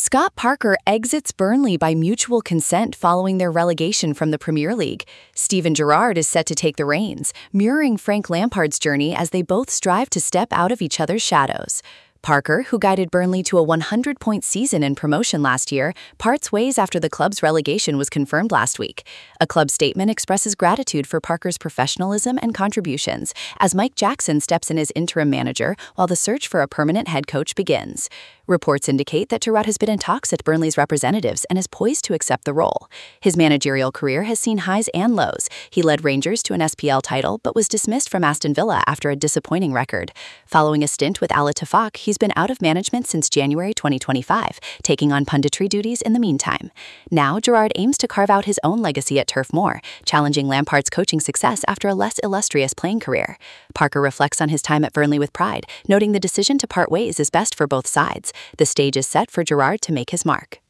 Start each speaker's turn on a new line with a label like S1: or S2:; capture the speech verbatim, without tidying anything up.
S1: Scott Parker exits Burnley by mutual consent following their relegation from the Premier League. Steven Gerrard is set to take the reins, mirroring Frank Lampard's journey as they both strive to step out of each other's shadows. Parker, who guided Burnley to a one hundred point season and promotion last year, parts ways after the club's relegation was confirmed last week. A club statement expresses gratitude for Parker's professionalism and contributions, as Mike Jackson steps in as interim manager while the search for a permanent head coach begins. Reports indicate that Gerrard has been in talks at Burnley's representatives and is poised to accept the role. His managerial career has seen highs and lows. He led Rangers to an S P L title but was dismissed from Aston Villa after a disappointing record. Following a stint with Al Ittefaq, he's been out of management since January twenty twenty-five, taking on punditry duties in the meantime. Now, Gerrard aims to carve out his own legacy at Turf Moor, challenging Lampard's coaching success after a less illustrious playing career. Parker reflects on his time at Burnley with pride, noting the decision to part ways is best for both sides. The stage is set for Gerrard to make his mark.